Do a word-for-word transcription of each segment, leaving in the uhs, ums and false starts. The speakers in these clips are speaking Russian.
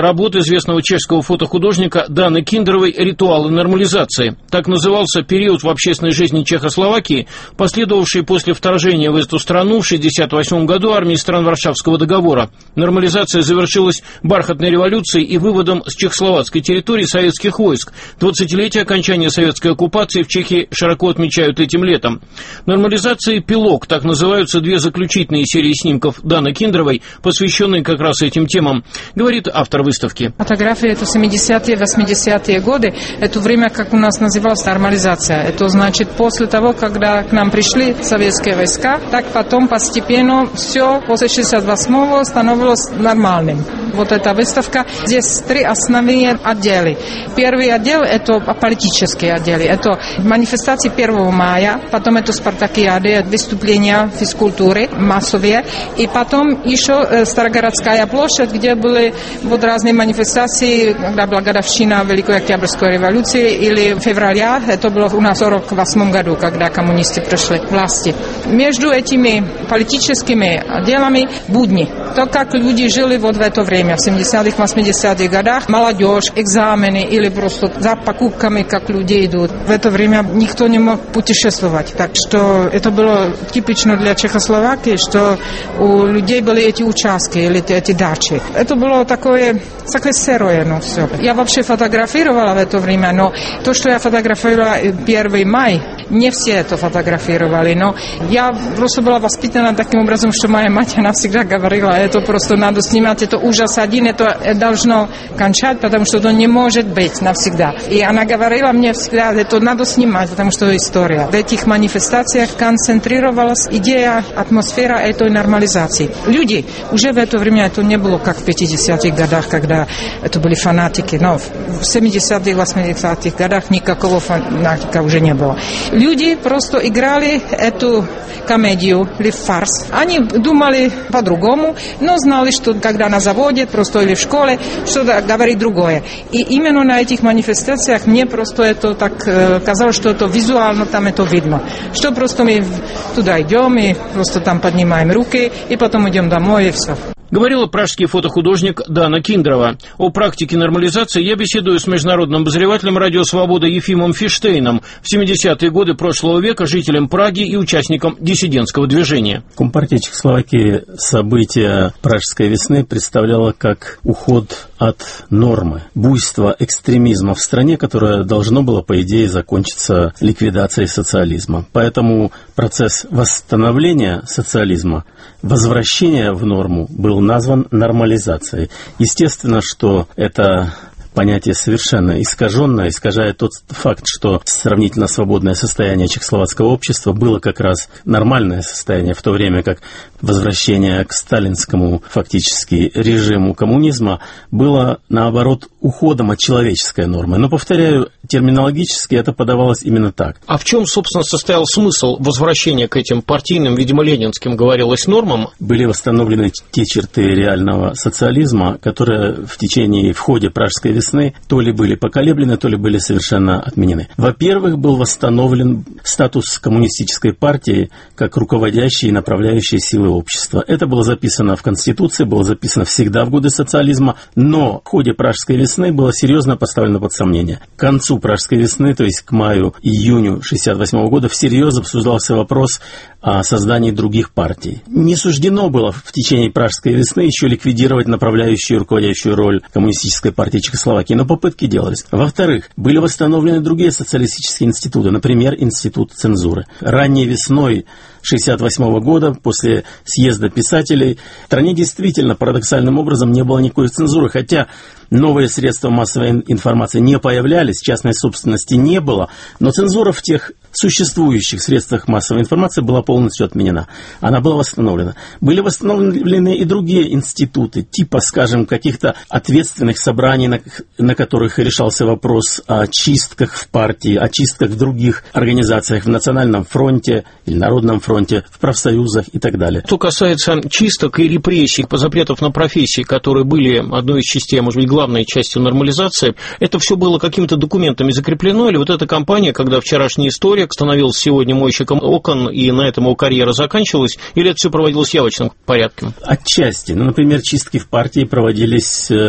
это работа известного чешского фотохудожника Даны Киндеровой «Ритуалы нормализации». Так назывался период в общественной жизни Чехословакии, последовавший после вторжения в эту страну в шестьдесят восьмом году армии стран Варшавского договора. Нормализация завершилась бархатной революцией и выводом с чехословацкой территории советских войск. двадцатилетие окончания советской оккупации в Чехии широко отмечают этим летом. Нормализация «Эпилог» — так называются две заключительные серии снимков Даны Киндеровой, посвященные как раз этим темам, говорит автор выставки. Фотографии — это семидесятые, восьмидесятые годы. Это время, как у нас называлась, нормализация. Это значит, после того, когда к нам пришли советские войска, так потом постепенно все после шестьдесят восьмого становилось нормальным. Вот эта выставка. Здесь три основные отдела. Первый отдел — это политические отделы. Это манифестации первого мая, потом это спартакиады, выступления физкультуры массовые, и потом еще Старогородская площадь, где были вот разные манифестации, когда была годовщина Великой Октябрьской революции, или февраля, это было у нас в сорок восьмом году, когда коммунисты пришли к власти. Между этими политическими отделами будни. То, как люди жили вот в это время, в семидесятых, восьмидесятых годах, молодежь, экзамены или просто за покупками, как люди идут. В это время никто не мог путешествовать. Так что это было типично для Чехословакии, что у людей были эти участки или эти дачи. Это было такое секвестировано все. Я вообще фотографировала в это время, но то, что я фотографировала первый май, не все это фотографировали, но я просто была воспитана таким образом, что моя мать, она всегда говорила, это просто надо снимать, это ужас один, это должно кончать, потому что это не может быть навсегда. И она говорила мне всегда, это надо снимать, потому что это история. В этих манифестациях концентрировалась идея, атмосфера этой нормализации. Люди, уже в это время это не было как в пятидесятых годах, когда это были фанатики, но в семидесятых, восьмидесятых годах никакого фанатика уже не было. Люди просто играли эту комедию или фарс. Они думали по-другому, но знали, что когда на заводе просто или в школе, что-то говорит другое. И именно на этих манифестациях мне просто это так э, казалось, что это визуально там это видно. Что просто мы туда идем и просто там поднимаем руки, и потом идем домой, и все. Говорила пражский фотохудожник Дана Киндерова. О практике нормализации я беседую с международным обозревателем «Радио Свобода» Ефимом Фиштейном, в семидесятые годы прошлого века жителем Праги и участником диссидентского движения. Компартия Чехословакии события Пражской весны представляла как уход от нормы, буйства экстремизма в стране, которое должно было, по идее, закончиться ликвидацией социализма. Поэтому процесс восстановления социализма, возвращения в норму был назван нормализацией. Естественно, что это понятие совершенно искаженное, искажает тот факт, что сравнительно свободное состояние чехословацкого общества было как раз нормальное состояние, в то время как возвращение к сталинскому фактически режиму коммунизма было, наоборот, уходом от человеческой нормы. Но, повторяю, терминологически это подавалось именно так. А в чем, собственно, состоял смысл возвращения к этим партийным, видимо, ленинским, говорилось, нормам? Были восстановлены те черты реального социализма, которые в течение, в ходе Пражской весны то ли были поколеблены, то ли были совершенно отменены. Во-первых, был восстановлен статус коммунистической партии как руководящей и направляющей силы общества. Это было записано в Конституции, было записано всегда в годы социализма, но в ходе Пражской весны было серьезно поставлено под сомнение. К концу Пражской весны, то есть к маю-июню шестьдесят восьмого года, всерьез обсуждался вопрос о создании других партий. Не суждено было в течение Пражской весны еще ликвидировать направляющую и руководящую роль коммунистической партии Чехословакии, но попытки делались. Во-вторых, были восстановлены другие социалистические институты, например, институт цензуры. Ранней весной шестьдесят восьмого года, после съезда писателей, в стране действительно парадоксальным образом не было никакой цензуры, хотя новые средства массовой информации не появлялись, частной собственности не было, но цензура в тех существующих средствах массовой информации была полностью отменена. Она была восстановлена. Были восстановлены и другие институты, типа, скажем, каких-то ответственных собраний, на, на которых решался вопрос о чистках в партии, о чистках в других организациях, в Национальном фронте или Народном фронте, в профсоюзах и так далее. Что касается чисток и репрессий, запретов на профессии, которые были одной из частей, а может быть, главной частью нормализации, это все было какими-то документами закреплено, или вот эта кампания, когда вчерашняя история становился сегодня мойщиком окон, и на этом его карьера заканчивалась, или это все проводилось явочным порядком? Отчасти. Ну, например, чистки в партии проводились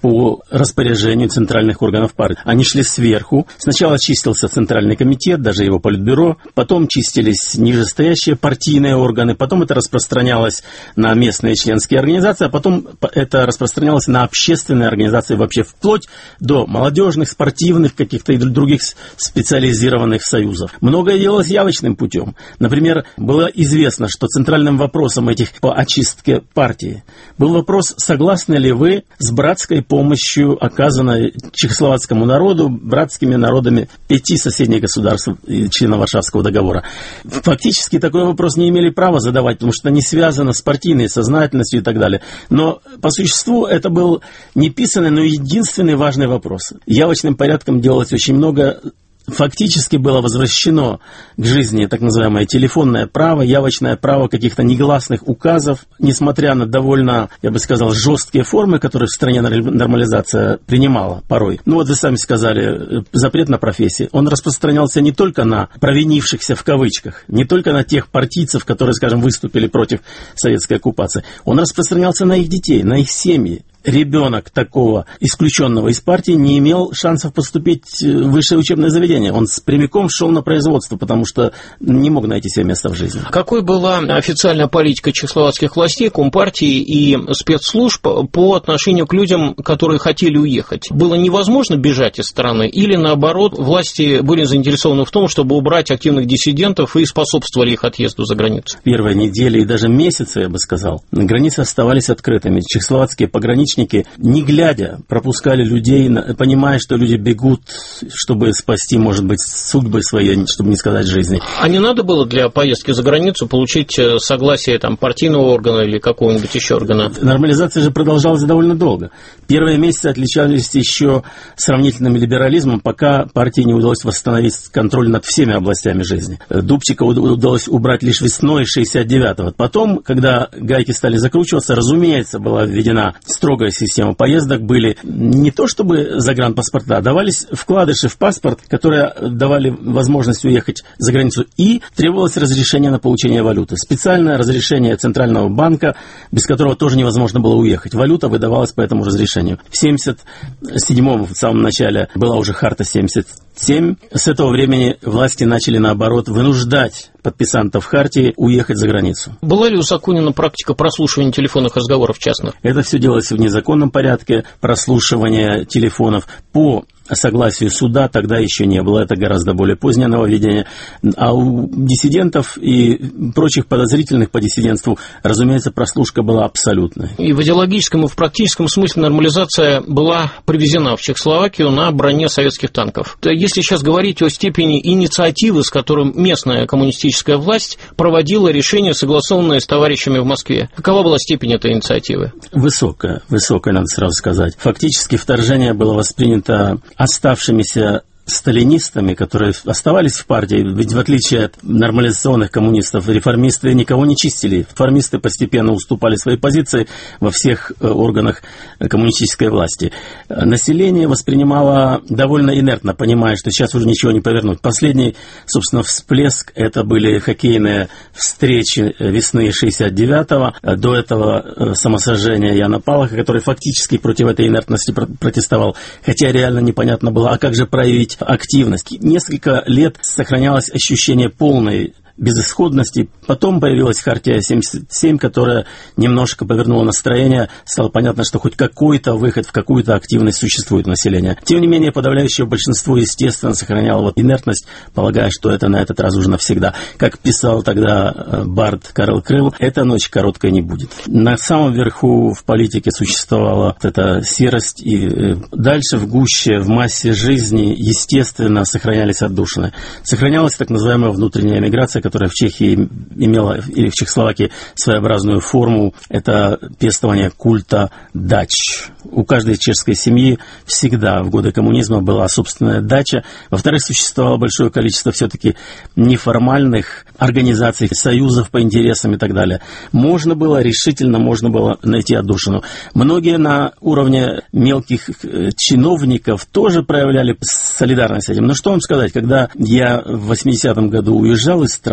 по распоряжению центральных органов партии. Они шли сверху. Сначала чистился Центральный комитет, даже его политбюро, потом чистились нижестоящие партийные органы, потом это распространялось на местные членские организации, а потом это распространялось на общественные организации вообще, вплоть до молодежных, спортивных, каких-то и других специализированных союзов. Многое делалось явочным путем. Например, было известно, что центральным вопросом этих по очистке партии был вопрос, согласны ли вы с братской помощью, оказанной чехословацкому народу, братскими народами пяти соседних государств, членов Варшавского договора. Фактически такой вопрос не имели права задавать, потому что не связано с партийной сознательностью и так далее. Но по существу это был не писанный, но единственный важный вопрос. Явочным порядком делалось очень много. Фактически было возвращено к жизни так называемое телефонное право, явочное право каких-то негласных указов, несмотря на довольно, я бы сказал, жесткие формы, которые в стране нормализация принимала порой. Ну вот вы сами сказали, запрет на профессии, он распространялся не только на провинившихся в кавычках, не только на тех партийцев, которые, скажем, выступили против советской оккупации, он распространялся на их детей, на их семьи. Ребенок такого исключенного из партии не имел шансов поступить в высшее учебное заведение. Он прямиком шел на производство, потому что не мог найти себе место в жизни. Какой была официальная политика чехословацких властей, компартии и спецслужб по отношению к людям, которые хотели уехать? Было невозможно бежать из страны или, наоборот, власти были заинтересованы в том, чтобы убрать активных диссидентов и способствовали их отъезду за границу? Первые недели и даже месяцы, я бы сказал, границы оставались открытыми. Чехословацкие пограничники, не глядя, пропускали людей, понимая, что люди бегут, чтобы спасти, может быть, судьбы свои, чтобы не сказать жизни. А не надо было для поездки за границу получить согласие там, партийного органа или какого-нибудь еще органа? Нормализация же продолжалась довольно долго. Первые месяцы отличались еще сравнительным либерализмом, пока партии не удалось восстановить контроль над всеми областями жизни. Дубчика удалось убрать лишь весной шестьдесят девятого. Потом, когда гайки стали закручиваться, разумеется, была введена строгая система поездок, были не то чтобы загранпаспорта, а давались вкладыши в паспорт, которые давали возможность уехать за границу, и требовалось разрешение на получение валюты. Специальное разрешение Центрального банка, без которого тоже невозможно было уехать. Валюта выдавалась по этому разрешению. В семьдесят седьмом, в самом начале, была уже харта семьдесят семь. С этого времени власти начали, наоборот, вынуждать подписантов хартии уехать за границу. Была ли узаконена практика прослушивания телефонных разговоров частных? Это все делалось в незаконном порядке. Прослушивание телефонов по согласию суда тогда еще не было. Это гораздо более позднее нововведение. А у диссидентов и прочих подозрительных по диссидентству, разумеется, прослушка была абсолютной. И в идеологическом, и в практическом смысле нормализация была привезена в Чехословакию на броне советских танков. Если сейчас говорить о степени инициативы, с которой местная коммунистическая власть проводила решение, согласованное с товарищами в Москве, какова была степень этой инициативы? Высокая, высокая, надо сразу сказать. Фактически вторжение было воспринято оставшимися сталинистами, которые оставались в партии, ведь в отличие от нормализационных коммунистов, реформисты никого не чистили. Реформисты постепенно уступали свои позиции во всех органах коммунистической власти. Население воспринимало довольно инертно, понимая, что сейчас уже ничего не повернуть. Последний, собственно, всплеск, это были хоккейные встречи весны шестьдесят девятого. До этого самосожжение Яна Палаха, который фактически против этой инертности протестовал, хотя реально непонятно было, а как же проявить активность. Несколько лет сохранялось ощущение полной безысходности. Потом появилась хартия семьдесят семь, которая немножко повернула настроение. Стало понятно, что хоть какой-то выход в какую-то активность существует у населения. Тем не менее, подавляющее большинство, естественно, сохраняло вот инертность, полагая, что это на этот раз уже навсегда. Как писал тогда бард Карл Крыл, эта ночь короткой не будет. На самом верху в политике существовала вот эта серость, и дальше в гуще, в массе жизни, естественно, сохранялись отдушины. Сохранялась так называемая внутренняя эмиграция, которая в Чехии имела, или в Чехословакии, своеобразную форму. Это пестование культа дач. У каждой чешской семьи всегда в годы коммунизма была собственная дача. Во-вторых, существовало большое количество все-таки неформальных организаций, союзов по интересам и так далее. Можно было, решительно можно было найти отдушину. Многие на уровне мелких чиновников тоже проявляли солидарность с этим. Но что вам сказать, когда я в восьмидесятом году уезжал из страны,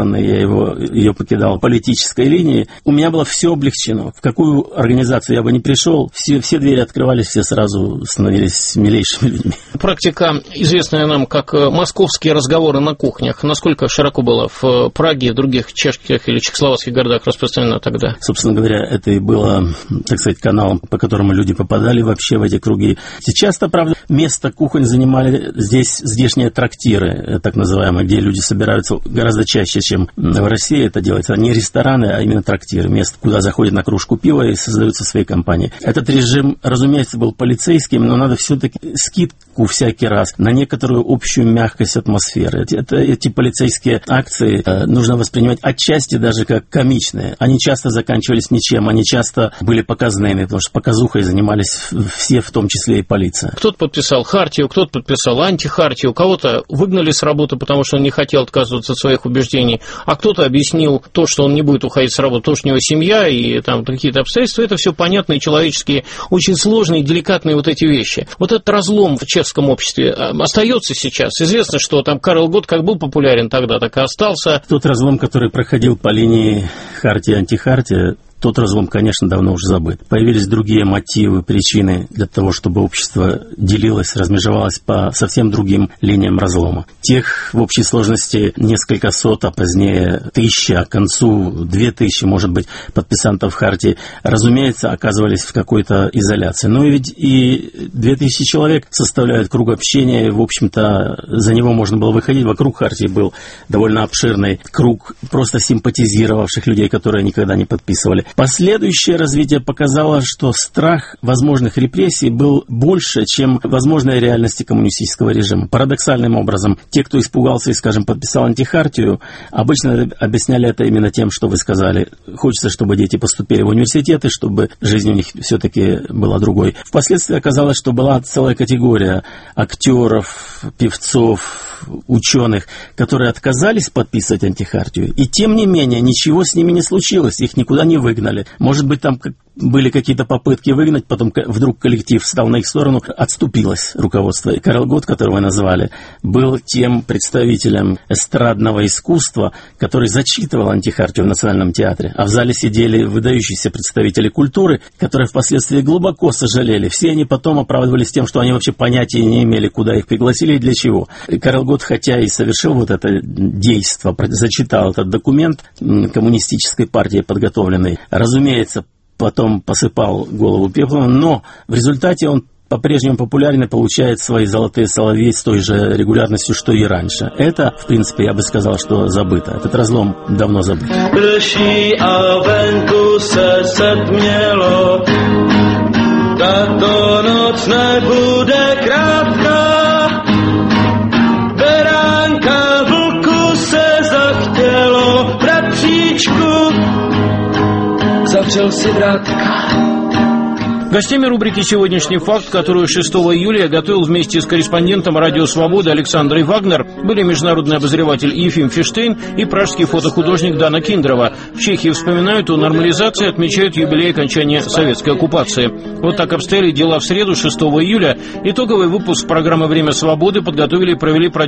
стороны, я его, ее покидал политической линии, у меня было все облегчено. В какую организацию я бы не пришел, все, все двери открывались, все сразу становились милейшими людьми. Практика, известная нам как московские разговоры на кухнях, насколько широко была в Праге, в других чешских или чехословацких городах распространена тогда? Собственно говоря, это и было, так сказать, каналом, по которому люди попадали вообще в эти круги. Сейчас-то, правда, место кухонь занимали здесь здешние трактиры, так называемые, где люди собираются гораздо чаще, чем в России это делается. Не рестораны, а именно трактиры. Место, куда заходят на кружку пива и создаются свои компании. Этот режим, разумеется, был полицейским, но надо все-таки скидку всякий раз на некоторую общую мягкость атмосферы. Это, эти полицейские акции э, нужно воспринимать отчасти даже как комичные. Они часто заканчивались ничем, они часто были показными, потому что показухой занимались все, в том числе и полиция. Кто-то подписал хартию, кто-то подписал антихартию, кого-то выгнали с работы, потому что он не хотел отказываться от своих убеждений, а кто-то объяснил то, что он не будет уходить с работы, то, что у него семья и там какие-то обстоятельства. Это все понятные, человеческие, очень сложные, деликатные вот эти вещи. Вот этот разлом в чешском обществе остается сейчас. Известно, что там Карл Готт как был популярен тогда, так и остался. Тот разлом, который проходил по линии хартия-антихартия, тот разлом, конечно, давно уже забыт. Появились другие мотивы, причины для того, чтобы общество делилось, размежевалось по совсем другим линиям разлома. Тех в общей сложности несколько сот, а позднее тысяча, к концу две тысячи, может быть, подписантов хартии, разумеется, оказывались в какой-то изоляции. Но ведь и две тысячи человек составляют круг общения, и, в общем-то, за него можно было выходить. Вокруг хартии был довольно обширный круг просто симпатизировавших людей, которые никогда не подписывали. Последующее развитие показало, что страх возможных репрессий был больше, чем возможной реальности коммунистического режима. Парадоксальным образом, те, кто испугался и, скажем, подписал антихартию, обычно объясняли это именно тем, что вы сказали. Хочется, чтобы дети поступили в университеты, чтобы жизнь у них все-таки была другой. Впоследствии оказалось, что была целая категория актеров, певцов, ученых, которые отказались подписывать антихартию, и тем не менее ничего с ними не случилось, их никуда не выгнали. Может быть, там были какие-то попытки выгнать, потом вдруг коллектив встал на их сторону, отступилось руководство. И Карл Готт, которого вы назвали, был тем представителем эстрадного искусства, который зачитывал антихартию в Национальном театре. А в зале сидели выдающиеся представители культуры, которые впоследствии глубоко сожалели. Все они потом оправдывались тем, что они вообще понятия не имели, куда их пригласили и для чего. И Карл Готт, хотя и совершил вот это действо, зачитал этот документ коммунистической партии подготовленный, разумеется, потом посыпал голову пеплом, но в результате он по-прежнему популярен и получает свои золотые соловьи с той же регулярностью, что и раньше. Это, в принципе, я бы сказал, что забыто. Этот разлом давно забыт. Завřel si vrátka. Гостями рубрики «Сегодняшний факт», которую шестого июля я готовил вместе с корреспондентом «Радио Свобода» Александрой Вагнер, были международный обозреватель Ефим Фиштейн и пражский фотохудожник Дана Киндрова. В Чехии вспоминают о нормализации, отмечают юбилей окончания советской оккупации. Вот так обстояли дела в среду, шестого июля. Итоговый выпуск программы «Время свободы» подготовили и провели продюсеры